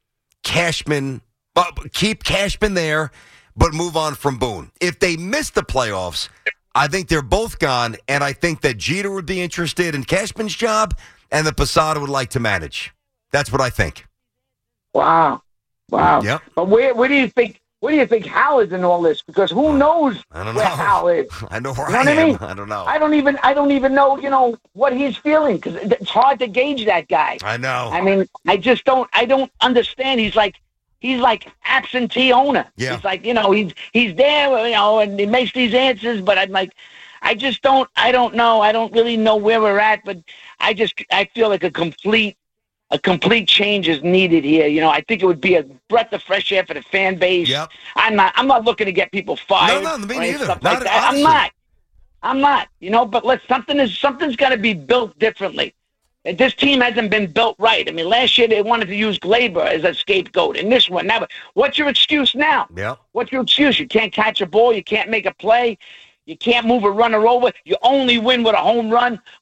D: Cashman, uh, keep Cashman there, but move on from Boone. If they miss the playoffs, I think they're both gone, and I think that Jeter would be interested in Cashman's job, and that Posada would like to manage. That's what I think.
E: Wow. Wow.
D: Yep.
E: But where, where do you think where do you think Hal is in all this? Because who knows
D: I don't
E: where
D: know.
E: Hal is?
D: I know where
E: You know
D: I
E: what I
D: am.
E: mean?
D: I don't know.
E: I don't even I don't even know, you know, what he's feeling, because it's hard to gauge that guy.
D: I know.
E: I mean, I just don't I don't understand. He's like he's like absentee owner.
D: Yeah.
E: He's like, you know, he's he's there, you know, and he makes these answers, but I'm like I just don't I don't know. I don't really know where we're at, but I just I feel like a complete A complete change is needed here. You know, I think it would be a breath of fresh air for the fan base.
D: Yep.
E: I'm not. I'm not looking to get people fired.
D: No, no, me
E: or any
D: neither.
E: Stuff
D: Not
E: like that.
D: honestly.
E: I'm not. I'm not. You know, but let something is something's got to be built differently. And this team hasn't been built right. I mean, last year they wanted to use Glaber as a scapegoat, and this one now. What's your excuse now?
D: Yep.
E: What's your excuse? You can't catch a ball. You can't make a play. You can't move a runner over. You only win with a home run.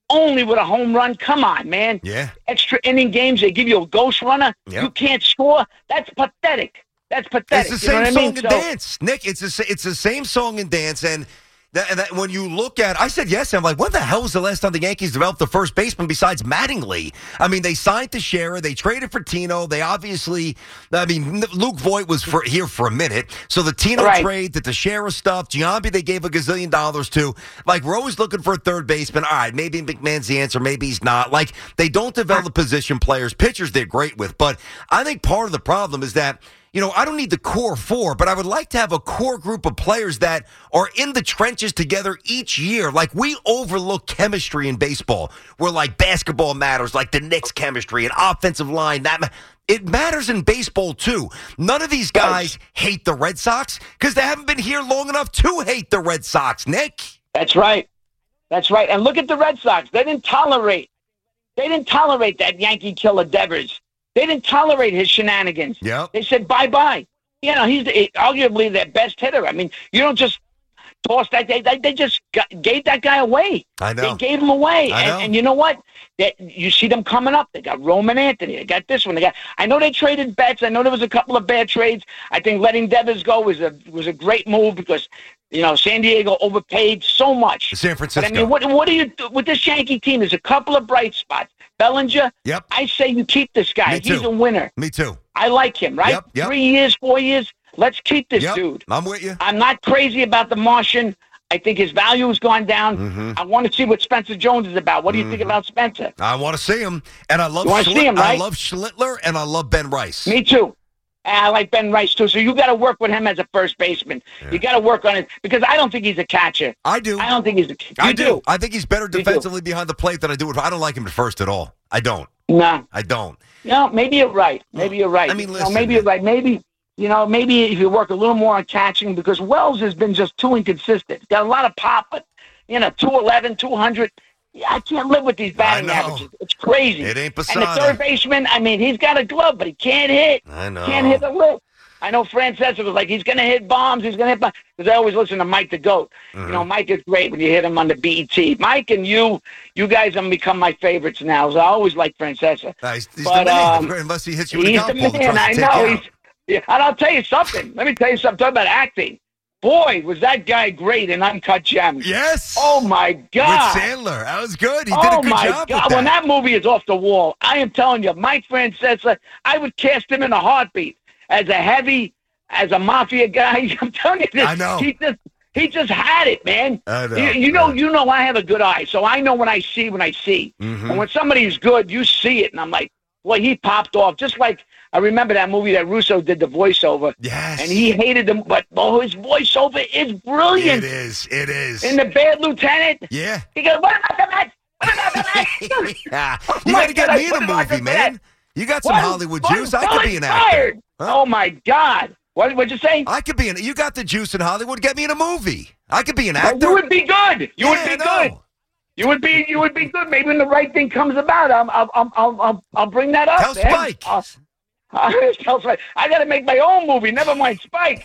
E: only with a home run. Come on, man.
D: Yeah.
E: Extra inning games, they give you a ghost runner.
D: Yep.
E: You can't score. That's pathetic. That's pathetic.
D: It's the
E: you know
D: same
E: what I
D: song
E: mean?
D: and
E: So-
D: dance, Nick. It's the it's the same song and dance, and that, and that when you look at, I said yes. I'm like, when the hell was the last time the Yankees developed a first baseman besides Mattingly? I mean, they signed Teixeira, they traded for Tino. They obviously, I mean, Luke Voigt was for, here for a minute, so the Tino
E: Right.
D: trade, the Teixeira stuff, Giambi they gave a gazillion dollars to. Like, we're always looking for a third baseman. All right, maybe McMahon's the answer, maybe he's not. Like, they don't develop position players. Pitchers they're great with, but I think part of the problem is that. You know, I don't need the core four, but I would like to have a core group of players that are in the trenches together each year. Like, we overlook chemistry in baseball, where, like, basketball matters, like the Knicks chemistry and offensive line. That ma- It matters in baseball, too. None of these guys hate the Red Sox because they haven't been here long enough to hate the Red Sox, Nick.
E: That's right. That's right. And look at the Red Sox. They didn't tolerate. They didn't tolerate that Yankee killer Devers. They didn't tolerate his shenanigans.
D: Yep.
E: They said bye-bye. You know, he's the, arguably their best hitter. I mean, you don't just toss that. They, they, they just got, gave that guy away.
D: I know.
E: They gave him away.
D: I
E: and,
D: know.
E: and you know what? They, you see them coming up. They got Roman Anthony. They got this one. They got. I know they traded Betts. I know there was a couple of bad trades. I think letting Devers go was a was a great move because, you know, San Diego overpaid so much.
D: San Francisco.
E: But I mean, what what do you with this Yankee team? There's a couple of bright spots. Bellinger.
D: Yep.
E: I say you keep this guy.
D: Me too.
E: He's a winner.
D: Me too.
E: I like him. Right.
D: Yep, yep.
E: Three years, four years. Let's keep this
D: Yep,
E: dude.
D: I'm with you.
E: I'm not crazy about the Martian. I think his value has gone down.
D: Mm-hmm.
E: I want to see what Spencer Jones is about. What do you think about Spencer?
D: I want to see him, and I love.
E: You wanna see
D: Schlitt-
E: him, right?
D: I love Schlittler, and I love Ben Rice.
E: Me too. And I like Ben Rice too. So you got to work with him as a first baseman.
D: Yeah.
E: You got to work on it because I don't think he's a catcher.
D: I do.
E: I don't think he's a. You
D: I do.
E: do.
D: I think he's better
E: do.
D: defensively behind the plate than I do. With, I don't like him at first at all. I don't.
E: No.
D: I don't.
E: No, maybe you're right. Maybe you're right.
D: I mean,
E: You know,
D: listen,
E: maybe you're right. Maybe you know, maybe if you work a little more on catching because Wells has been just too inconsistent. He's got a lot of pop, but you know, two eleven, two hundred. Yeah, I can't live with these batting
D: I know.
E: averages. It's crazy.
D: It ain't
E: And the
D: Posada.
E: third baseman, I mean, he's got a glove, but he can't hit.
D: I know.
E: Can't hit the lift. I know Francesa was like, he's going to hit bombs. He's going to hit bombs. Because I always listen to Mike the GOAT.
D: Mm-hmm.
E: You know, Mike is great when you hit him on the B E T. Mike and you, you guys have become my favorites now. So I always like Francesa.
D: Nah, he's he's
E: But,
D: the man,
E: um,
D: unless he hits you with a
E: He's
D: golf
E: the
D: ball. that
E: man.
D: tries
E: I
D: to take
E: know.
D: you out.
E: He's, yeah, and I'll tell you something. Let me tell you something. Talk about acting. Boy, was that guy great in Uncut Gems.
D: Yes.
E: Oh, my God.
D: With Sandler. That was good. He
E: oh,
D: did a good
E: my
D: job
E: God.
D: with
E: When that movie is off the wall, I am telling you, Mike Francesa, I would cast him in a heartbeat as a heavy, as a mafia guy. I'm telling you this.
D: I know.
E: He just, he just had it, man.
D: I know.
E: You, you know, you know I have a good eye, so I know when I see when I see.
D: Mhm.
E: And when somebody's good, you see it, and I'm like, boy, he popped off. Just like I remember that movie that Russo did the voiceover.
D: Yes.
E: And he hated them, but oh, his voiceover is brilliant.
D: It is. It is.
E: In The Bad Lieutenant,
D: yeah.
E: he goes, what about the Mets? What about the Mets?
D: yeah.
E: Oh,
D: You
E: my
D: got to get
E: God,
D: me
E: I
D: in
E: put
D: a
E: him on
D: movie,
E: the
D: man.
E: net.
D: You got some
E: What?
D: Hollywood
E: What?
D: juice. I could
E: Well
D: be an actor.
E: inspired.
D: Huh?
E: Oh, my God. What, what'd you say?
D: I could be in. You got the juice in Hollywood. Get me in a movie. I could be an
E: Well,
D: actor.
E: you would be good. You
D: Yeah,
E: would
D: I
E: be
D: know.
E: good. You would be. You would be good. Maybe when the right thing comes about, I'll I'll I'll I'll, I'll bring that up.
D: Tell
E: man.
D: Spike.
E: I'll- I'll tell Spike. I got to make my own movie. Never mind Spike.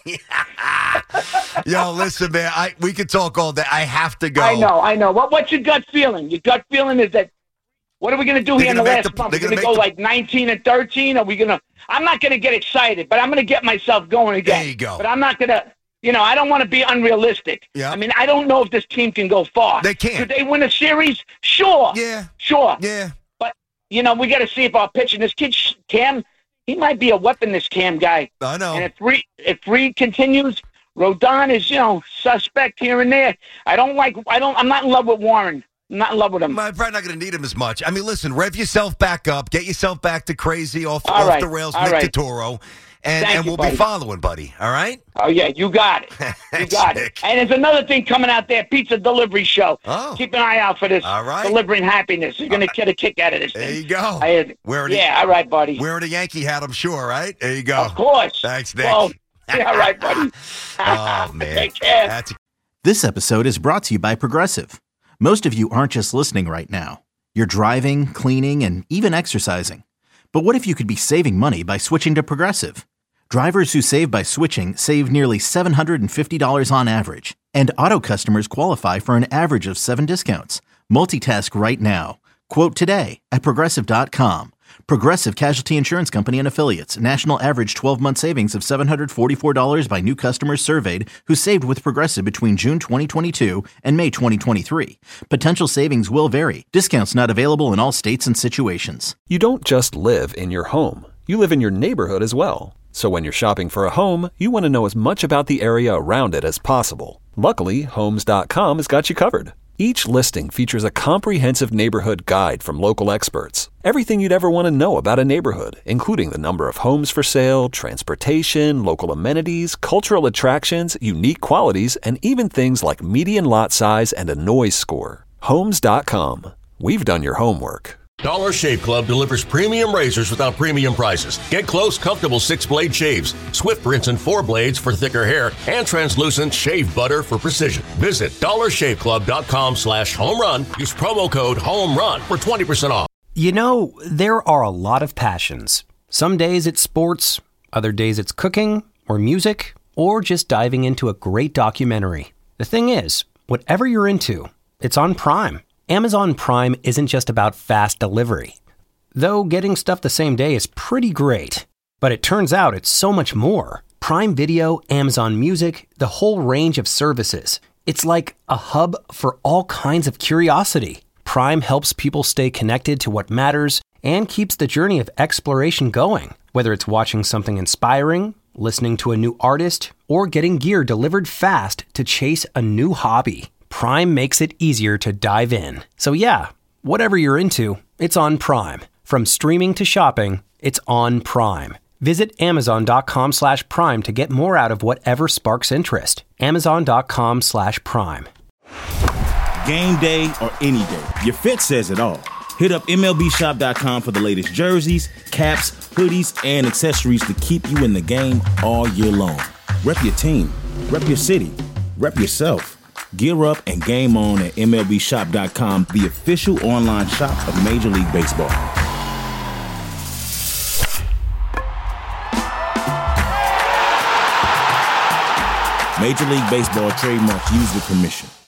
D: Yo, listen, man. I we could talk all day. I have to go.
E: I know. I know. What What's your gut feeling? Your gut feeling is that. What are we going to do
D: They're
E: here in the
D: gonna make
E: last
D: the-
E: month?
D: they're
E: We're going to
D: gonna
E: go
D: make
E: like nineteen and thirteen. Are we going to? I'm not going to get excited, but I'm going to get myself going again.
D: There you go.
E: But I'm not going to. You know, I don't want to be unrealistic.
D: Yeah.
E: I mean, I don't know if this team can go far.
D: They can't.
E: Could they win a series? Sure.
D: Yeah.
E: Sure.
D: Yeah.
E: But, you know, we got to see if our pitching, this kid, Cam, he might be a weapon, this Cam guy.
D: I know.
E: And if Reed, if Reed continues, Rodon is, you know, suspect here and there. I don't like, I don't, I'm not in love with Warren. I'm not in love with him.
D: I'm probably not going to need him as much. I mean, listen, rev yourself back up. Get yourself back to crazy off,
E: All
D: off
E: right.
D: the rails,
E: All
D: Nick
E: right.
D: Totoro. And,
E: Thank
D: and
E: you,
D: we'll
E: buddy.
D: be following, buddy. All right?
E: Oh, yeah, you got it. You
D: Thanks,
E: got
D: Nick.
E: it. And there's another thing coming out there, pizza delivery show.
D: Oh.
E: Keep an eye out for this.
D: All right.
E: Delivering happiness. You're going to get a kick out of this
D: There
E: thing.
D: you go.
E: I had,
D: Wearing a-
E: yeah, all right, buddy.
D: Wearing a Yankee hat, I'm sure, right? There you go.
E: Of course.
D: Thanks, Nick.
E: Well, yeah, all right, buddy.
D: Oh, man.
E: Take care.
D: That's a-
A: This episode is brought to you by Progressive. Most of you aren't just listening right now. You're driving, cleaning, and even exercising. But what if you could be saving money by switching to Progressive? Drivers who save by switching save nearly seven hundred fifty dollars on average, and auto customers qualify for an average of seven discounts. Multitask right now. Quote today at Progressive dot com. Progressive Casualty Insurance Company and Affiliates. National average twelve-month savings of seven hundred forty-four dollars by new customers surveyed who saved with Progressive between June twenty twenty-two and May twenty twenty-three. Potential savings will vary. Discounts not available in all states and situations.
B: You don't just live in your home. You live in your neighborhood as well. So when you're shopping for a home, you want to know as much about the area around it as possible. Luckily, Homes dot com has got you covered. Each listing features a comprehensive neighborhood guide from local experts. Everything you'd ever want to know about a neighborhood, including the number of homes for sale, transportation, local amenities, cultural attractions, unique qualities, and even things like median lot size and a noise score. Homes dot com. We've done your homework.
C: Dollar Shave Club delivers premium razors without premium prices. Get close, comfortable six-blade shaves, Swift rinse and four blades for thicker hair, and translucent shave butter for precision. Visit dollar shave club dot com slash home run. Use promo code HOMERUN for twenty percent off.
I: You know, there are a lot of passions. Some days it's sports, other days it's cooking or music, or just diving into a great documentary. The thing is, whatever you're into, it's on Prime. Amazon Prime isn't just about fast delivery. Though getting stuff the same day is pretty great. But it turns out it's so much more. Prime Video, Amazon Music, the whole range of services. It's like a hub for all kinds of curiosity. Prime helps people stay connected to what matters and keeps the journey of exploration going. Whether it's watching something inspiring, listening to a new artist, or getting gear delivered fast to chase a new hobby. Prime makes it easier to dive in. So yeah, whatever you're into, it's on Prime. From streaming to shopping, it's on Prime. Visit amazon dot com slash prime to get more out of whatever sparks interest. amazon dot com slash prime.
J: Game day or any day, your fit says it all. Hit up M L B shop dot com for the latest jerseys, caps, hoodies, and accessories to keep you in the game all year long. Rep your team, rep your city, rep yourself. Gear up and game on at M L B shop dot com, the official online shop of Major League Baseball. Major League Baseball trademarks used with permission.